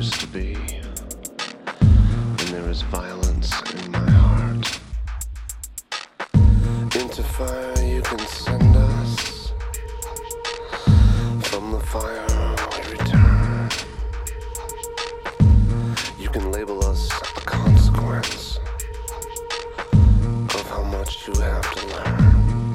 used to be, and there is violence in my heart. Into fire you can send us, from the fire we return. You can label us a consequence of how much you have to learn.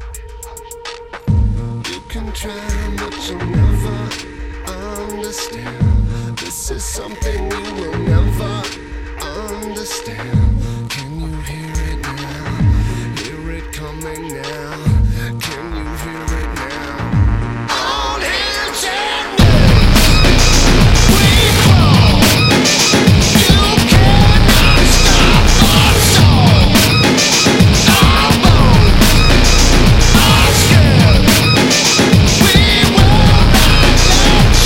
You can try, but you'll never understand. This is something you will never understand. Can you hear it now? Hear it coming now? Can you hear it now? All hands and knees, we crawl. You cannot stop our soul. Our bones, our skin. We will not let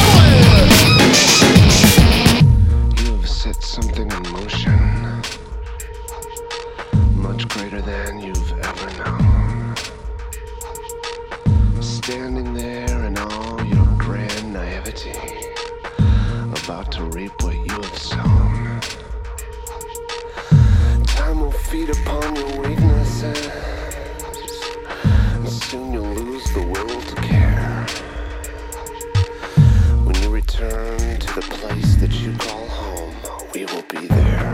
you in. You have set something in motion, much greater than you've ever known. Standing there in all your grand naivety, about to reap what you have sown. Time will feed upon your weaknesses, and soon you'll lose the will to care. When you return to the place that you call home, we will be there.